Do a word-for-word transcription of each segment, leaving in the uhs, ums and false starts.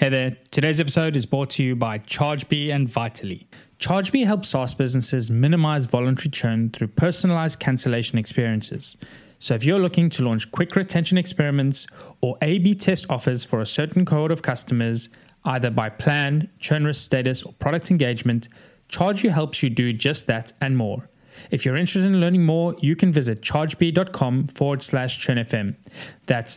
Hey there, today's episode is brought to you by Chargebee and Vitally. Chargebee helps SaaS businesses minimize voluntary churn through personalized cancellation experiences. So if you're looking to launch quick retention experiments or A B test offers for a certain cohort of customers, either by plan, churn risk status, or product engagement, Chargebee helps you do just that and more. If you're interested in learning more, you can visit chargebee.com forward slash churnfm. That's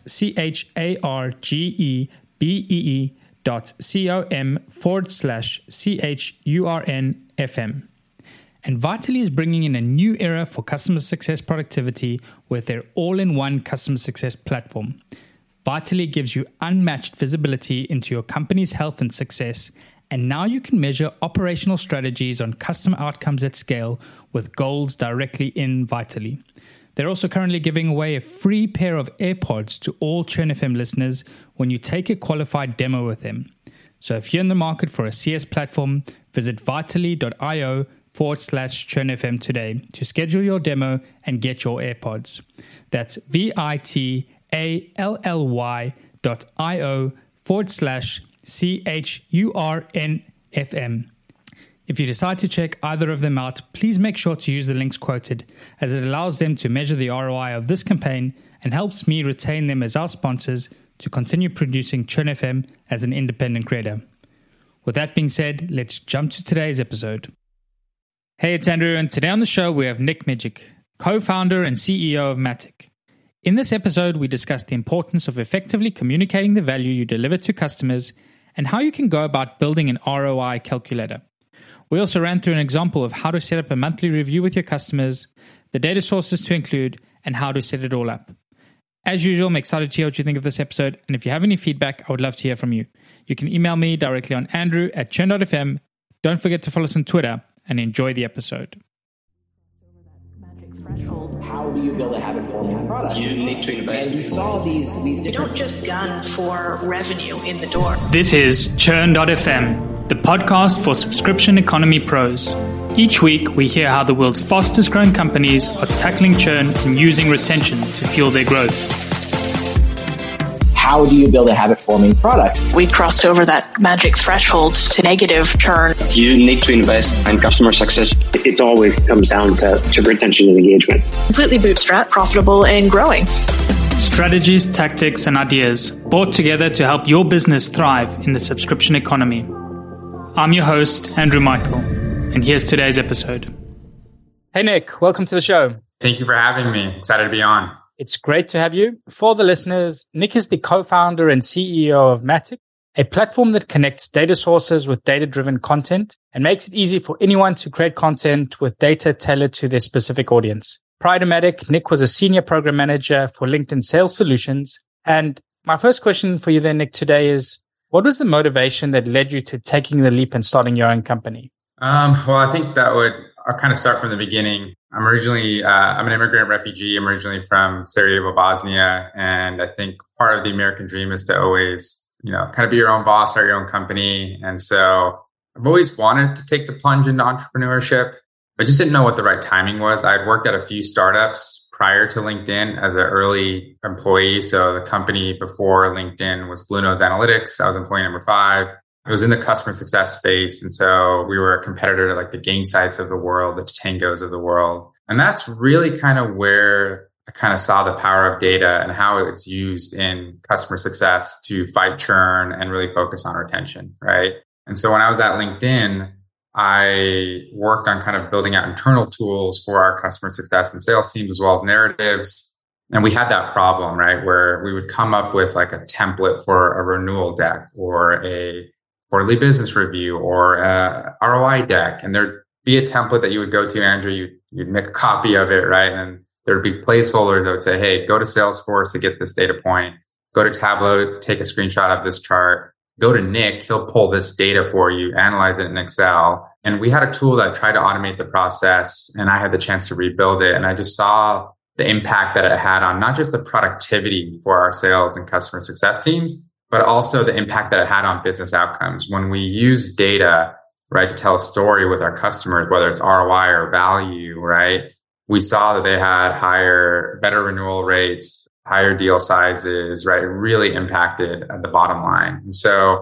C-H-A-R-G-E-B-E-E dot C-O-M forward slash C-H-U-R-N-F-M. And Vitally is bringing in a new era for customer success productivity with their all-in-one customer success platform. Vitally gives you unmatched visibility into your company's health and success, and now you can measure operational strategies on customer outcomes at scale with goals directly in Vitally. They're also currently giving away a free pair of AirPods to all Churn F M listeners when you take a qualified demo with them. So if you're in the market for a C S platform, visit vitally.io forward slash Churn F M today to schedule your demo and get your AirPods. That's V-I-T-A-L-L-Y dot I-O forward slash C-H-U-R-N-F-M. If you decide to check either of them out, please make sure to use the links quoted, as it allows them to measure the R O I of this campaign and helps me retain them as our sponsors to continue producing Churn F M as an independent creator. With that being said, let's jump to today's episode. Hey, it's Andrew, and today on the show we have Nick Midgick, co-founder and C E O of Matic. In this episode, we discuss the importance of effectively communicating the value you deliver to customers and how you can go about building an R O I calculator. We also ran through an example of how to set up a monthly review with your customers, the data sources to include, and how to set it all up. As usual, I'm excited to hear what you think of this episode, and if you have any feedback, I would love to hear from you. You can email me directly on andrew at churn dot f m. Don't forget to follow us on Twitter, and enjoy the episode. How do you build a habit-forming product? You need to invest. And we saw these these different... You don't just gun for revenue in the door. This is churn dot f m, the podcast for subscription economy pros. Each week, we hear how the world's fastest growing companies are tackling churn and using retention to fuel their growth. How do you build a habit-forming product? We crossed over that magic threshold to negative churn. You need to invest in customer success. It always comes down to, to retention and engagement. Completely bootstrap, profitable, and growing. Strategies, tactics, and ideas brought together to help your business thrive in the subscription economy. I'm your host, Andrew Michael, and here's today's episode. Hey, Nick, welcome to the show. Thank you for having me. Excited to be on. It's great to have you. For the listeners, Nick is the co-founder and C E O of Matic, a platform that connects data sources with data-driven content and makes it easy for anyone to create content with data tailored to their specific audience. Prior to Matic, Nick was a senior program manager for LinkedIn Sales Solutions. And my first question for you then, Nick, today is, what was the motivation that led you to taking the leap and starting your own company? Um, well, I think that would, I'll kind of start from the beginning. I'm originally, uh, I'm an immigrant refugee. I'm originally from Sarajevo, Bosnia. And I think part of the American dream is to always, you know, kind of be your own boss, start your own company. And so I've always wanted to take the plunge into entrepreneurship. I just didn't know what the right timing was. I had worked at a few startups prior to LinkedIn as an early employee. So the company before LinkedIn was Blue Nodes Analytics. I was employee number five. It was in the customer success space. And so we were a competitor to like the Gainsights of the world, the Tangos of the world. And that's really kind of where I kind of saw the power of data and how it's used in customer success to fight churn and really focus on retention, right? And so when I was at LinkedIn, I worked on kind of building out internal tools for our customer success and sales teams as well as narratives. And we had that problem, right? Where we would come up with like a template for a renewal deck or a quarterly business review or a R O I deck. And there'd be a template that you would go to, Andrew, you'd, you'd make a copy of it, right? And there'd be placeholders that would say, hey, go to Salesforce to get this data point, go to Tableau, take a screenshot of this chart, go to Nick, he'll pull this data for you, analyze it in Excel. And we had a tool that tried to automate the process, and I had the chance to rebuild it. And I just saw the impact that it had on not just the productivity for our sales and customer success teams, but also the impact that it had on business outcomes. When we use data, right, to tell a story with our customers, whether it's R O I or value, right, we saw that they had higher, better renewal rates, higher deal sizes, right? It really impacted the bottom line. And so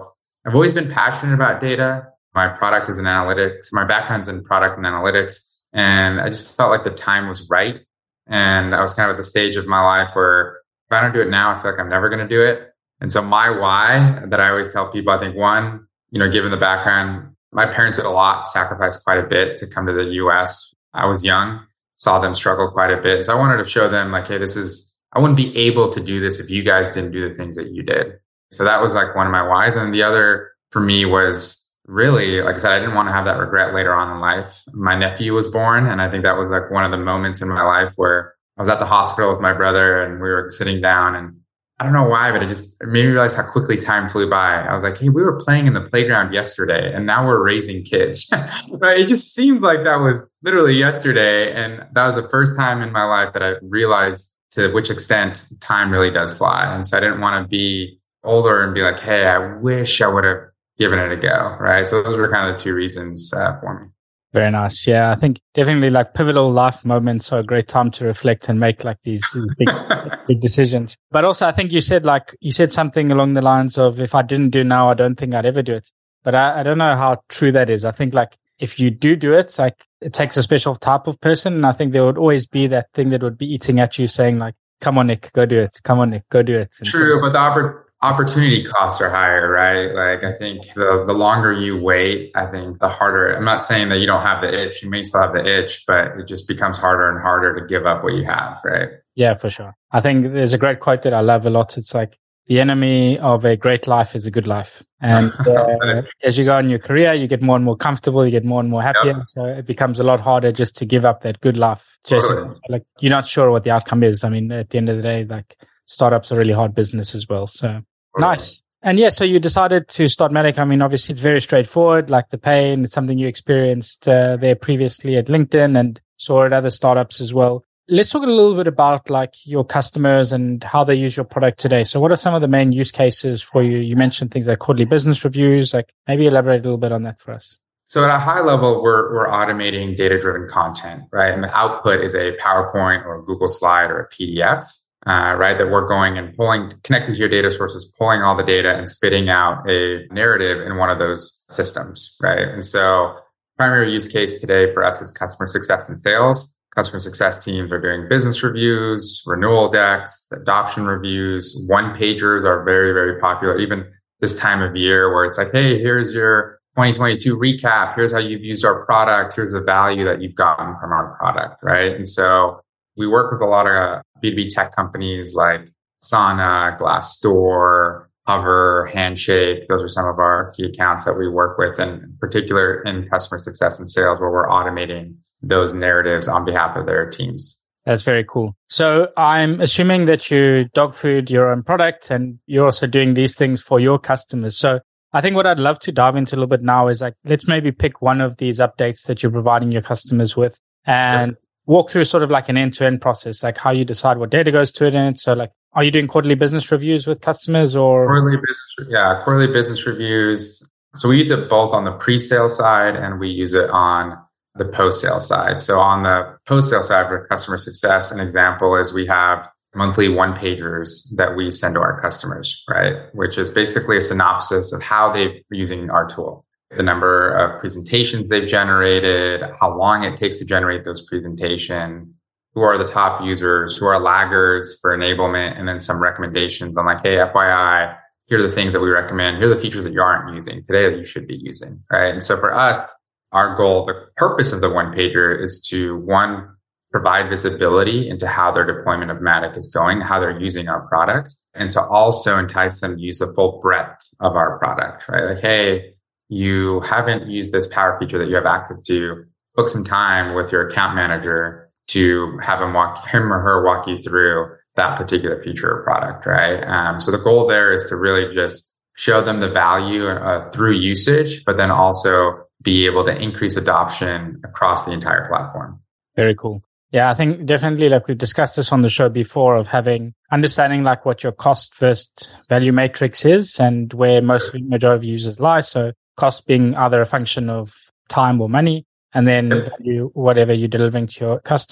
I've always been passionate about data. My product is in analytics. My background's in product and analytics. And I just felt like the time was right. And I was kind of at the stage of my life where if I don't do it now, I feel like I'm never going to do it. And so my why that I always tell people, I think one, you know, given the background, my parents did a lot, sacrificed quite a bit to come to the U S. I was young, saw them struggle quite a bit. So I wanted to show them like, hey, this is, I wouldn't be able to do this if you guys didn't do the things that you did. So that was like one of my whys. And the other for me was really, like I said, I didn't want to have that regret later on in life. My nephew was born, and I think that was like one of the moments in my life where I was at the hospital with my brother and we were sitting down, and I don't know why, but it just it made me realize how quickly time flew by. I was like, hey, we were playing in the playground yesterday and now we're raising kids. Right? It just seemed like that was literally yesterday. And that was the first time in my life that I realized to which extent time really does fly. And so I didn't want to be older and be like, hey, I wish I would have given it a go. Right. So those were kind of the two reasons uh, for me. Very nice. Yeah, I think definitely like pivotal life moments are a great time to reflect and make like these big, big decisions. But also I think you said like, you said something along the lines of, if I didn't do now, I don't think I'd ever do it. But I, I don't know how true that is. I think like if you do do it, like it takes a special type of person. And I think there would always be that thing that would be eating at you saying like, come on, Nick, go do it. Come on, Nick, go do it. And true. so, but the oppor- opportunity costs are higher, right? Like I think the, the longer you wait, I think the harder, I'm not saying that you don't have the itch, you may still have the itch, but it just becomes harder and harder to give up what you have, right? Yeah, for sure. I think there's a great quote that I love a lot. It's like, the enemy of a great life is a good life. And uh, as you go in your career, you get more and more comfortable, you get more and more happier. Yep. So it becomes a lot harder just to give up that good life. Just totally. Like you're not sure what the outcome is. I mean, at the end of the day, like startups are really hard business as well. So totally. Nice. And yeah, so you decided to start Matic. I mean, obviously it's very straightforward, like the pain, it's something you experienced uh, there previously at LinkedIn and saw at other startups as well. Let's talk a little bit about like your customers and how they use your product today. So what are some of the main use cases for you? You mentioned things like quarterly business reviews, like maybe elaborate a little bit on that for us. So at a high level, we're, we're automating data-driven content, right? And the output is a PowerPoint or a Google slide or a P D F, uh, right? That we're going and pulling, connecting to your data sources, pulling all the data and spitting out a narrative in one of those systems, right? And so primary use case today for us is customer success and sales. Customer success teams are doing business reviews, renewal decks, adoption reviews. One-pagers are very, very popular, even this time of year where it's like, hey, here's your twenty twenty-two recap. Here's how you've used our product. Here's the value that you've gotten from our product, right? And so we work with a lot of B two B tech companies like Asana, Glassdoor, Hover, Handshake. Those are some of our key accounts that we work with, and in particular in customer success and sales where we're automating those narratives on behalf of their teams. That's very cool. So I'm assuming that you dog food your own product and you're also doing these things for your customers. So I think what I'd love to dive into a little bit now is like, let's maybe pick one of these updates that you're providing your customers with and yep. walk through sort of like an end-to-end process, like how you decide what data goes to it. And so like, are you doing quarterly business reviews with customers or? Quarterly business, yeah, quarterly business reviews. So we use it both on the pre-sale side and we use it on the post-sale side. So on the post-sale side for customer success, an example is we have monthly one-pagers that we send to our customers, right? Which is basically a synopsis of how they're using our tool, the number of presentations they've generated, how long it takes to generate those presentations, who are the top users, who are laggards for enablement, and then some recommendations on like, hey, F Y I, here are the things that we recommend. Here are the features that you aren't using today that you should be using, right? And so for us, our goal, the purpose of the one pager is to, one, provide visibility into how their deployment of Matic is going, how they're using our product, and to also entice them to use the full breadth of our product, right? Like, hey, you haven't used this power feature that you have access to, book some time with your account manager to have him walk, him or her walk you through that particular feature or product, right? Um, so the goal there is to really just show them the value uh, through usage, but then also be able to increase adoption across the entire platform. Very cool. Yeah, I think definitely like we've discussed this on the show before of having understanding like what your cost versus value matrix is and where most majority of users lie. So cost being either a function of time or money, and then yep. value, whatever you're delivering to your customers.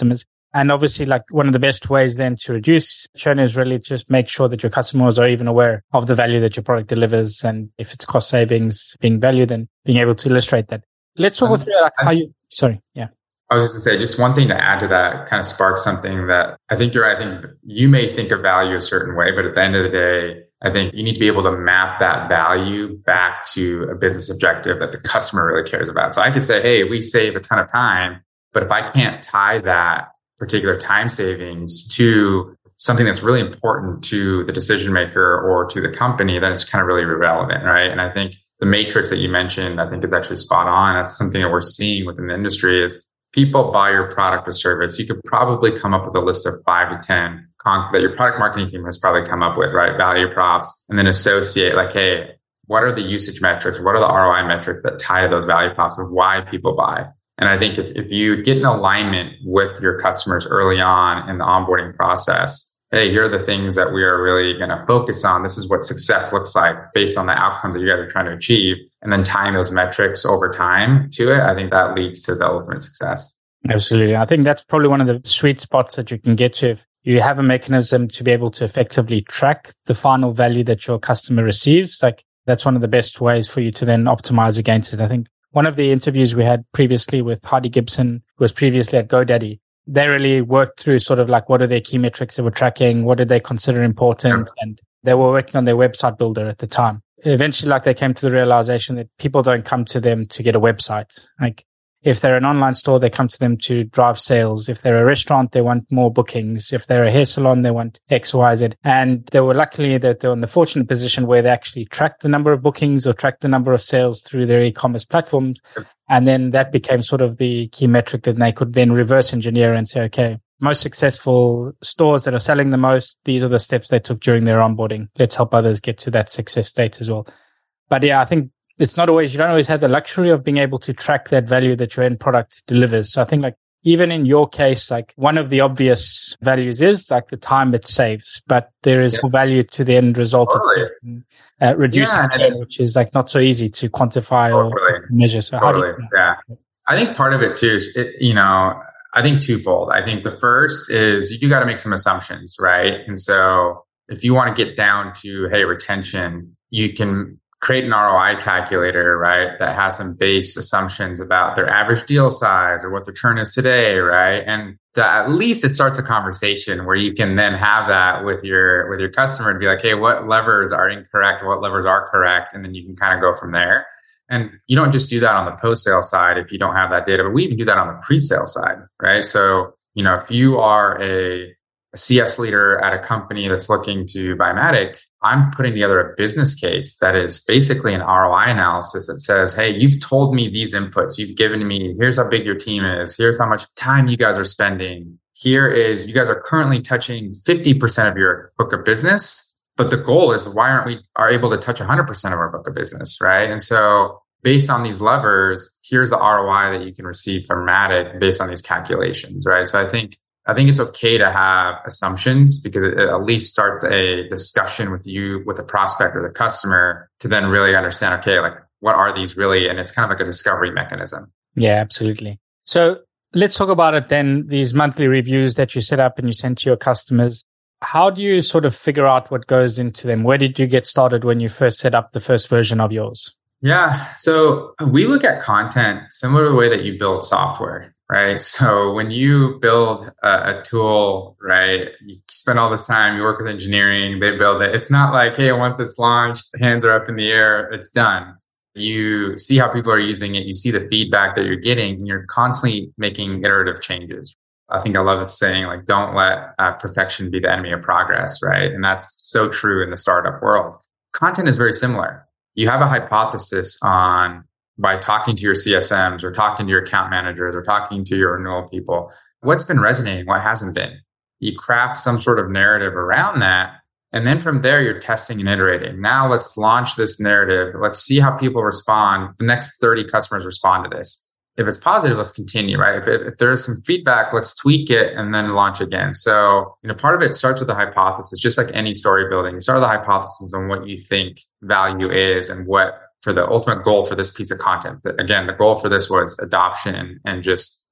And obviously, like one of the best ways then to reduce churn is really just make sure that your customers are even aware of the value that your product delivers. And if it's cost savings being valued, then being able to illustrate that. Let's talk um, through like how you, sorry, yeah. I was just going to say, just one thing to add to that kind of sparks something that I think you're right. I think you may think of value a certain way, but at the end of the day, I think you need to be able to map that value back to a business objective that the customer really cares about. So I could say, hey, we save a ton of time, but if I can't tie that particular time savings to something that's really important to the decision maker or to the company, then it's kind of really irrelevant, right? And I think the matrix that you mentioned, I think is actually spot on. That's something that we're seeing within the industry is people buy your product or service. You could probably come up with a list of five to ten con- that your product marketing team has probably come up with, right? Value props, and then associate like, hey, what are the usage metrics? What are the R O I metrics that tie to those value props of why people buy? And I think if, if you get in alignment with your customers early on in the onboarding process, hey, here are the things that we are really going to focus on. This is what success looks like based on the outcomes that you guys are trying to achieve. And then tying those metrics over time to it, I think that leads to the ultimate success. Absolutely. I think that's probably one of the sweet spots that you can get to if you have a mechanism to be able to effectively track the final value that your customer receives. Like that's one of the best ways for you to then optimize against it. I think one of the interviews we had previously with Hardy Gibson, who was previously at GoDaddy, they really worked through sort of like what are their key metrics they were tracking, what did they consider important, yeah. and they were working on their website builder at the time. Eventually, like they came to the realization that people don't come to them to get a website. Like if they're an online store, they come to them to drive sales. If they're a restaurant, they want more bookings. If they're a hair salon, they want X, Y, Z. And they were luckily that they're in the fortunate position where they actually tracked the number of bookings or tracked the number of sales through their e-commerce platforms. And then that became sort of the key metric that they could then reverse engineer and say, okay, most successful stores that are selling the most, these are the steps they took during their onboarding. Let's help others get to that success state as well. But yeah, I think it's not always, you don't always have the luxury of being able to track that value that your end product delivers. So I think like even in your case, like one of the obvious values is like the time it saves, but there is yeah. value to the end result totally. of uh, reducing yeah, pain, which is like not so easy to quantify totally. or measure. So totally. how do you, yeah. I think part of it too is, it, you know, I think twofold. I think the first is you do got to make some assumptions, right? And so if you want to get down to, hey, retention, you can create an R O I calculator, right? That has some base assumptions about their average deal size or what the churn is today, right? And that at least it starts a conversation where you can then have that with your, with your customer and be like, hey, what levers are incorrect? What levers are correct? And then you can kind of go from there. And you don't just do that on the post-sale side if you don't have that data, but we even do that on the pre-sale side, right? So, you know, if you are a, a C S leader at a company that's looking to buy Matic, I'm putting together a business case that is basically an R O I analysis that says, hey, you've told me these inputs. You've given me, here's how big your team is. Here's how much time you guys are spending. Here is, you guys are currently touching fifty percent of your book of business. But the goal is, why aren't we are able to touch one hundred percent of our book of business, right? And so based on these levers, here's the R O I that you can receive from Matic based on these calculations, right? So I think I think it's okay to have assumptions because it, it at least starts a discussion with you, with the prospect or the customer to then really understand, okay, like what are these really? And it's kind of like a discovery mechanism. Yeah, absolutely. So let's talk about it then, these monthly reviews that you set up and you send to your customers. How do you sort of figure out what goes into them? Where did you get started when you first set up the first version of yours? Yeah. So we look at content similar to the way that you build software, right? So when you build a, a tool, right, you spend all this time, you work with engineering, they build it. It's not like, hey, once it's launched, the hands are up in the air, it's done. You see how people are using it. You see the feedback that you're getting, and you're constantly making iterative changes. I think I love this saying, like, don't let uh, perfection be the enemy of progress, right? And that's so true in the startup world. Content is very similar. You have a hypothesis on, by talking to your C S Ms or talking to your account managers or talking to your renewal people, what's been resonating, what hasn't been. You craft some sort of narrative around that. And then from there, you're testing and iterating. Now let's launch this narrative. Let's see how people respond. The next thirty customers respond to this. If it's positive, let's continue, right? If, if there's some feedback, let's tweak it and then launch again. So, you know, part of it starts with the hypothesis, just like any story building. You start with the hypothesis on what you think value is and what for the ultimate goal for this piece of content. Again, the goal for this was adoption and just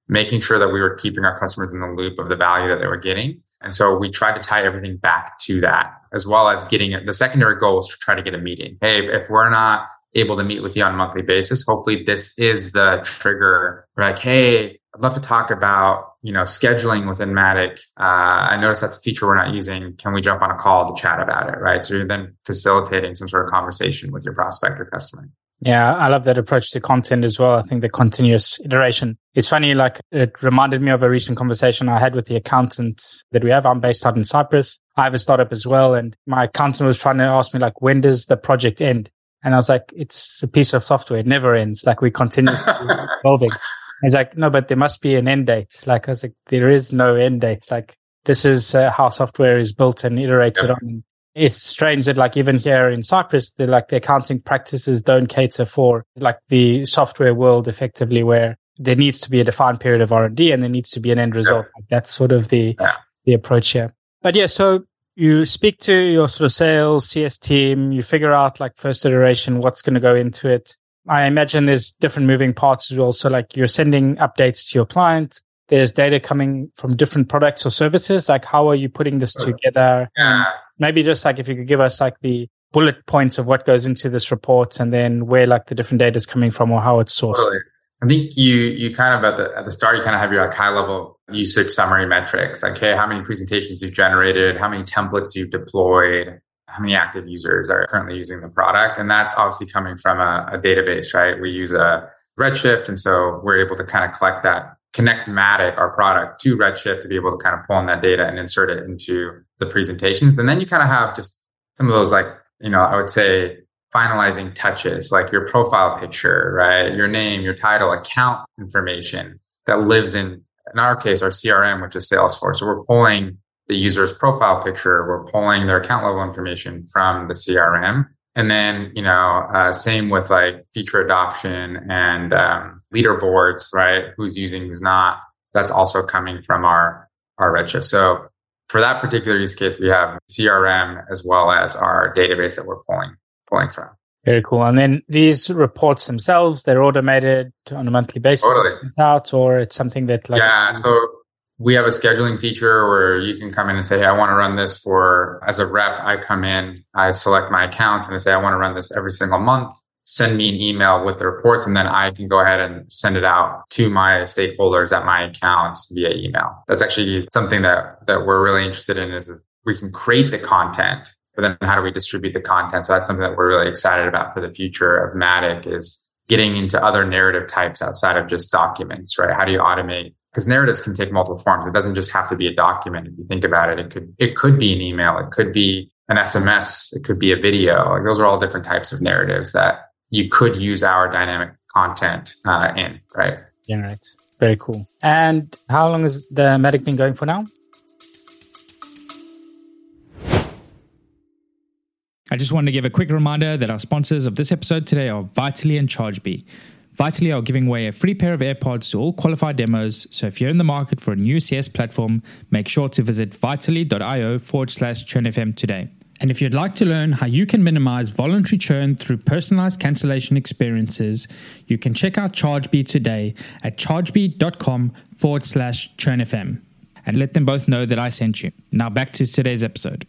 making sure that we were keeping our customers in the loop of the value that they were getting. And so we tried to tie everything back to that, as well as getting it. The secondary goal was to try to get a meeting. Hey, if we're not able to meet with you on a monthly basis, hopefully this is the trigger. We're like, hey, I'd love to talk about, you know, scheduling within Matic. Uh, I noticed that's a feature we're not using. Can we jump on a call to chat about it, right? So you're then facilitating some sort of conversation with your prospect or customer. Yeah, I love that approach to content as well. I think the continuous iteration. It's funny, like it reminded me of a recent conversation I had with the accountant that we have. I'm based out in Cyprus. I have a startup as well. And my accountant was trying to ask me, like, when does the project end? And I was like, it's a piece of software. It never ends. Like, we continuously evolving. He's like, no, but there must be an end date. Like, I was like, there is no end date. Like, this is uh, how software is built and iterated yeah. on. It's strange that, like, even here in Cyprus, the like the accounting practices don't cater for like the software world effectively, where there needs to be a defined period of R and D and there needs to be an end result. Yeah. Like, that's sort of the yeah. the approach here. But yeah, so you speak to your sort of sales C S team, you figure out like first iteration, what's going to go into it. I imagine there's different moving parts as well. So like you're sending updates to your client. There's data coming from different products or services. Like, how are you putting this together? Yeah. Maybe just like if you could give us like the bullet points of what goes into this report and then where like the different data is coming from or how it's sourced. Totally. I think you you kind of at the at the start you kind of have your like high level usage summary metrics. Like, hey, how many presentations you've generated, how many templates you've deployed, how many active users are currently using the product. And that's obviously coming from a, a database, right? We use a Redshift. And so we're able to kind of collect that, connect Matic, our product, to Redshift to be able to kind of pull in that data and insert it into the presentations. And then you kind of have just some of those, like, you know, I would say finalizing touches, like your profile picture, right? Your name, your title, account information that lives in, in our case, our C R M, which is Salesforce. So we're pulling the user's profile picture, we're pulling their account level information from the C R M. And then, you know, uh, same with like feature adoption and um, leaderboards, right? Who's using, who's not. That's also coming from our, our Redshift. So for that particular use case, we have C R M as well as our database that we're pulling, pulling from. Very cool. And then these reports themselves, they're automated on a monthly basis totally. out, or it's something that like... Yeah, so we have a scheduling feature where you can come in and say, hey, I want to run this for, as a rep, I come in, I select my accounts and I say, I want to run this every single month. Send me an email with the reports, and then I can go ahead and send it out to my stakeholders at my accounts via email. That's actually something that, that we're really interested in, is we can create the content, but then how do we distribute the content? So that's something that we're really excited about for the future of Matic, is getting into other narrative types outside of just documents, right? How do you automate? Because narratives can take multiple forms. It doesn't just have to be a document. If you think about it, it could it could be an email, it could be an S M S, it could be a video. Like, those are all different types of narratives that you could use our dynamic content uh, in, right? Yeah, right. Very cool. And how long has the Matic been going for now? I just wanted to give a quick reminder that our sponsors of this episode today are Vitally and ChargeBee. Vitally are giving away a free pair of AirPods to all qualified demos, so if you're in the market for a new C S platform, make sure to visit vitally.io forward slash churnfm today. And if you'd like to learn how you can minimize voluntary churn through personalized cancellation experiences, you can check out ChargeBee today at chargebee.com forward slash churnfm. And let them both know that I sent you. Now back to today's episode.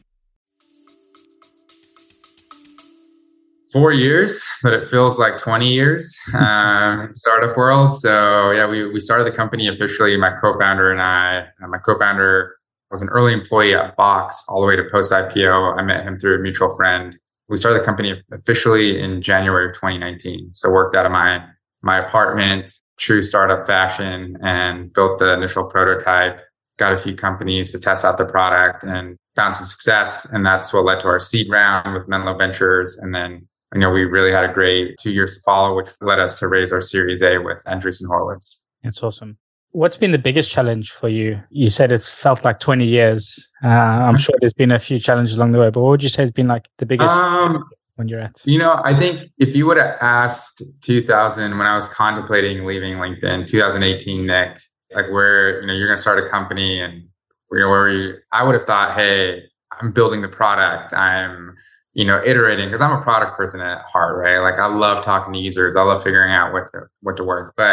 Four years, but it feels like twenty years um, in startup world. So yeah, we we started the company officially. My co-founder and I. Uh, my co-founder was an early employee at Box all the way to post I P O. I met him through a mutual friend. We started the company officially in January of twenty nineteen. So worked out of my my apartment, true startup fashion, and built the initial prototype. Got a few companies to test out the product and found some success. And that's what led to our seed round with Menlo Ventures, and then, you know, we really had a great two years to follow, which led us to raise our Series A with Andreessen Horowitz. That's awesome. What's been the biggest challenge for you? You said it's felt like twenty years. Uh, I'm sure there's been a few challenges along the way, but what would you say has been like the biggest um, when you're at? You know, I think if you would have asked two thousand, when I was contemplating leaving LinkedIn, two thousand eighteen, Nick, like where, you know, you're going to start a company and, you know, where you, I would have thought, hey, I'm building the product. I'm, you know, iterating, because I'm a product person at heart, right? Like, I love talking to users. I love figuring out what to, what to work. But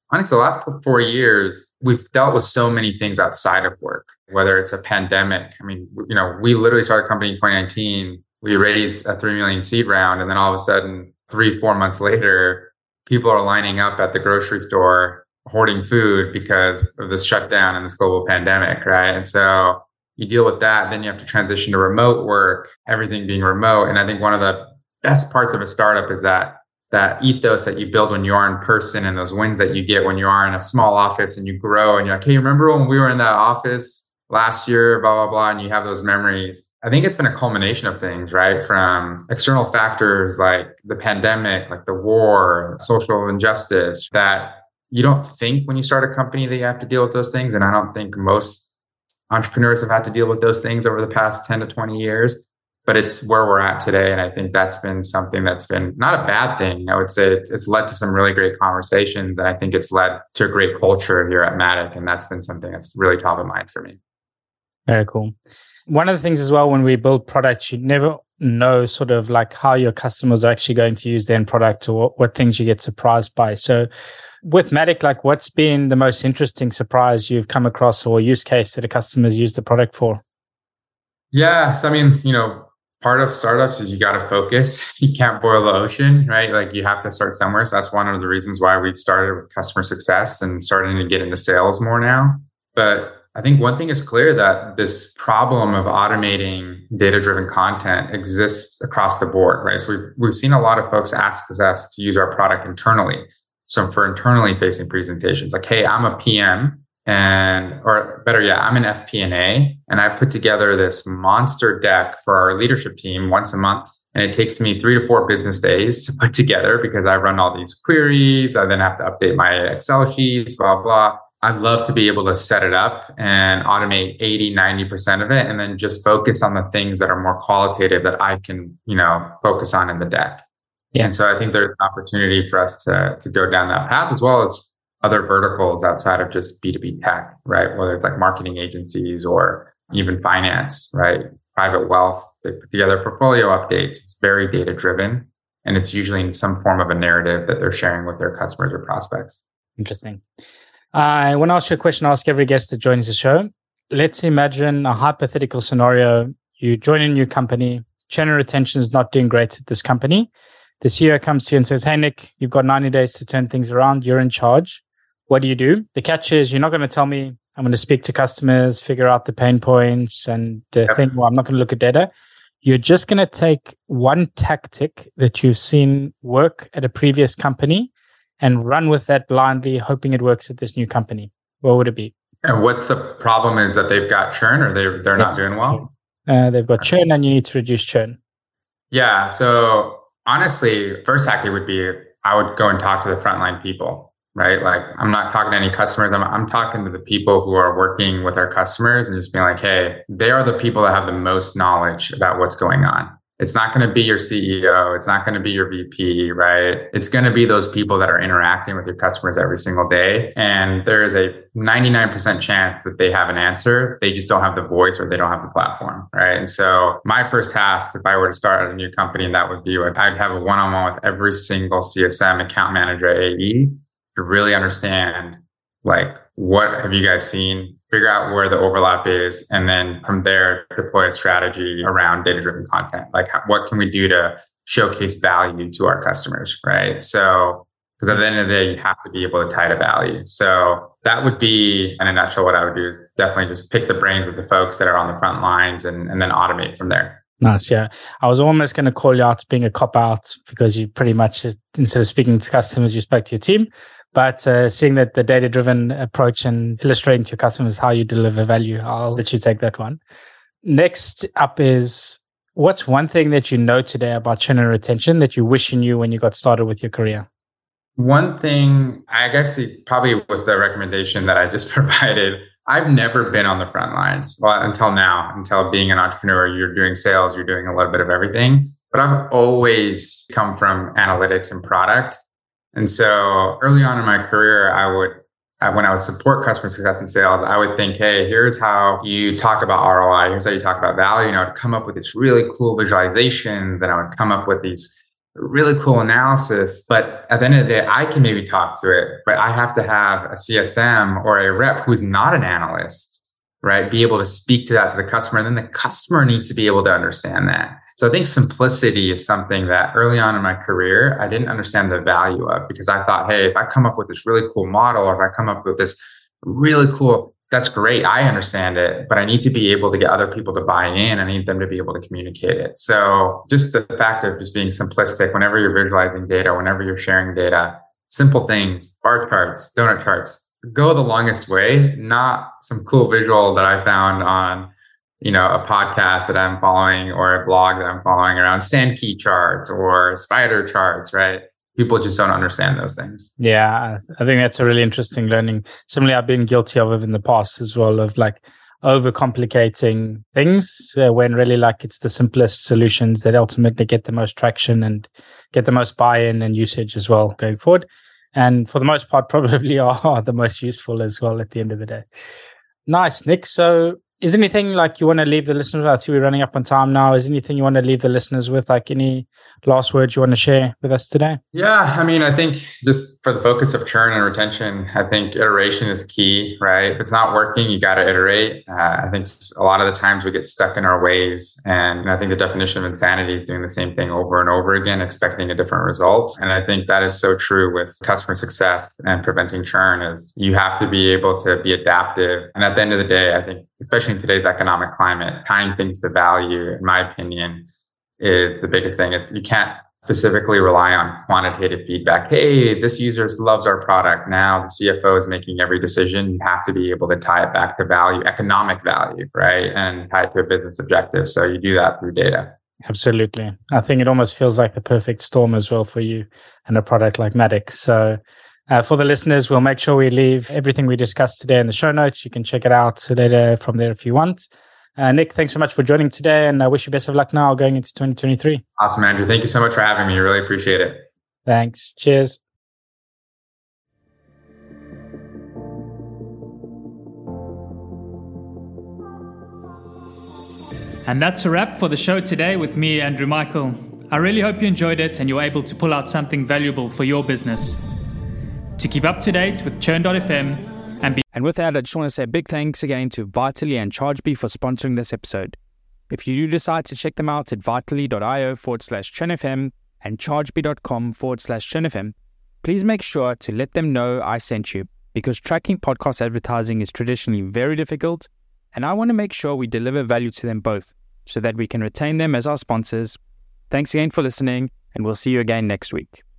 honestly, the last four years, we've dealt with so many things outside of work, whether it's a pandemic. I mean, you know, we literally started a company in twenty nineteen. We raised a three million seed round. And then all of a sudden, three, four months later, people are lining up at the grocery store hoarding food because of this shutdown and this global pandemic, right? And so you deal with that. Then you have to transition to remote work, everything being remote. And I think one of the best parts of a startup is that that ethos that you build when you are in person and those wins that you get when you are in a small office and you grow and you're like, hey, remember when we were in that office last year, blah, blah, blah, and you have those memories. I think it's been a culmination of things, right? From external factors like the pandemic, like the war, social injustice, that you don't think when you start a company that you have to deal with those things. And I don't think most entrepreneurs have had to deal with those things over the past ten to twenty years. But it's where we're at today. And I think that's been something that's been not a bad thing. I would say it's, it's led to some really great conversations. And I think it's led to a great culture here at Matic. And that's been something that's really top of mind for me. Very cool. One of the things as well, when we build products, you never know sort of like how your customers are actually going to use their end product or what, what things you get surprised by. So with Matic, like what's been the most interesting surprise you've come across or use case that a customer's used the product for? Yeah. So, I mean, you know, part of startups is you got to focus. You can't boil the ocean, right? Like you have to start somewhere. So that's one of the reasons why we've started with customer success and starting to get into sales more now. But I think one thing is clear that this problem of automating data-driven content exists across the board, right? So we've, we've seen a lot of folks ask us to use our product internally. So for internally facing presentations, like, hey, I'm a P M and, or better yet, I'm an F P and A, and I put together this monster deck for our leadership team once a month. And it takes me three to four business days to put together because I run all these queries. I then have to update my Excel sheets, blah, blah. I'd love to be able to set it up and automate eighty, ninety percent of it and then just focus on the things that are more qualitative that I can, you know, focus on in the deck. Yeah. And so I think there's an opportunity for us to, to go down that path as well as other verticals outside of just B two B tech, right? Whether it's like marketing agencies or even finance, right? Private wealth, they put together portfolio updates. It's very data driven and it's usually in some form of a narrative that they're sharing with their customers or prospects. Interesting. I want to ask you a question I ask every guest that joins the show. Let's imagine a hypothetical scenario. You join a new company, churn and retention is not doing great at this company. The C E O comes to you and says, hey, Nick, you've got ninety days to turn things around. You're in charge. What do you do? The catch is you're not going to tell me I'm going to speak to customers, figure out the pain points and the yep. thing. Well, I'm not going to look at data. You're just going to take one tactic that you've seen work at a previous company and run with that blindly, hoping it works at this new company. What would it be? And what's the problem is that they've got churn or they, they're not doing well? Uh, they've got churn and you need to reduce churn. Yeah. So honestly, first tactic would be I would go and talk to the frontline people, right? Like I'm not talking to any customers. I'm, I'm talking to the people who are working with our customers and just being like, hey, they are the people that have the most knowledge about what's going on. It's not going to be your C E O. It's not going to be your V P, right? It's going to be those people that are interacting with your customers every single day. And there is a ninety-nine percent chance that they have an answer. They just don't have the voice or they don't have the platform, right? And so my first task, if I were to start at a new company, and that would be, I'd have a one-on-one with every single C S M, account manager, A E, to really understand, like, what have you guys seen? Figure out where the overlap is, and then from there, deploy a strategy around data-driven content. Like, what can we do to showcase value to our customers, right? So, because at the end of the day, you have to be able to tie to value. So that would be, in a nutshell, what I would do is definitely just pick the brains of the folks that are on the front lines and, and then automate from there. Nice, yeah. I was almost going to call you out being a cop-out because you pretty much, instead of speaking to customers, you spoke to your team. But uh, seeing that the data-driven approach and illustrating to your customers how you deliver value, I'll let you take that one. Next up is, what's one thing that you know today about churn and retention that you wish you knew when you got started with your career? One thing, I guess probably with the recommendation that I just provided, I've never been on the front lines. Well, until now, until being an entrepreneur, you're doing sales, you're doing a little bit of everything. But I've always come from analytics and product. And so early on in my career, I would, when I would support customer success and sales, I would think, hey, here's how you talk about R O I. Here's how you talk about value. And I would come up with these really cool visualizations. And I would come up with these really cool analysis, but at the end of the day, I can maybe talk to it, but I have to have a C S M or a rep who's not an analyst, right? Be able to speak to that to the customer. And then the customer needs to be able to understand that. So I think simplicity is something that early on in my career, I didn't understand the value of, because I thought, hey, if I come up with this really cool model, or if I come up with this really cool, that's great. I understand it, but I need to be able to get other people to buy in. I need them to be able to communicate it. So just the fact of just being simplistic, whenever you're visualizing data, whenever you're sharing data, simple things, bar charts, donut charts, go the longest way, not some cool visual that I found on, you know, a podcast that I'm following or a blog that I'm following around Sankey charts or spider charts, right? People just don't understand those things. Yeah, I think that's a really interesting learning. Similarly, I've been guilty of it in the past as well, of like overcomplicating things uh, when really like it's the simplest solutions that ultimately get the most traction and get the most buy-in and usage as well going forward. And for the most part, probably are the most useful as well at the end of the day. Nice, Nick. So is anything like you want to leave the listeners with? I think we're running up on time now. Is anything you want to leave the listeners with? Like any last words you want to share with us today? Yeah, I mean, I think just for the focus of churn and retention, I think iteration is key, right? If it's not working, you got to iterate. Uh, I think a lot of the times we get stuck in our ways. And I think the definition of insanity is doing the same thing over and over again, expecting a different result. And I think that is so true with customer success and preventing churn is you have to be able to be adaptive. And at the end of the day, I think, especially in today's economic climate, tying things to value, in my opinion, is the biggest thing. It's you can't specifically rely on quantitative feedback. Hey, this user loves our product. Now the C F O is making every decision. You have to be able to tie it back to value, economic value, right? And tie it to a business objective. So you do that through data. Absolutely. I think it almost feels like the perfect storm as well for you and a product like Maddix. So Uh, for the listeners, we'll make sure we leave everything we discussed today in the show notes. You can check it out later from there if you want. Uh, Nick, thanks so much for joining today, and I wish you best of luck now going into twenty twenty-three. Awesome, Andrew. Thank you so much for having me. I really appreciate it. Thanks. Cheers. And that's a wrap for the show today with me, Andrew Michael. I really hope you enjoyed it and you were able to pull out something valuable for your business. To keep up to date with churn dot f m and be And with that, I just want to say a big thanks again to Vitally and ChargeBee for sponsoring this episode. If you do decide to check them out at vitally.io forward slash churnfm and chargebee.com forward slash churnfm, please make sure to let them know I sent you, because tracking podcast advertising is traditionally very difficult, and I want to make sure we deliver value to them both so that we can retain them as our sponsors. Thanks again for listening, and we'll see you again next week.